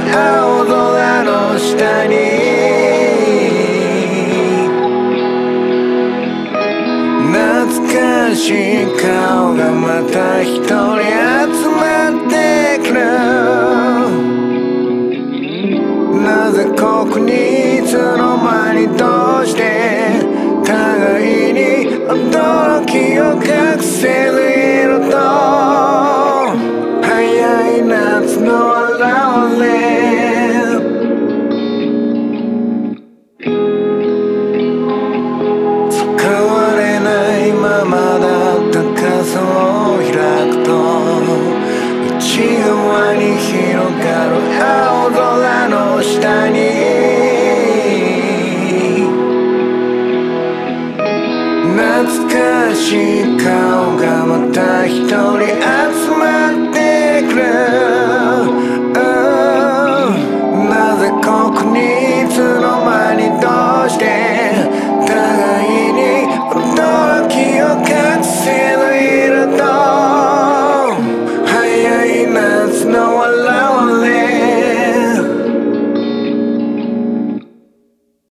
青空の下に懐かしい顔がまた一人集まってくる。なぜここにいつの間にどうして互いに驚きを隠せずいると早い夏の現れ使われないままだった傘を開くと内側に広がる青空の下に懐かしい顔がまた一人集まってくる。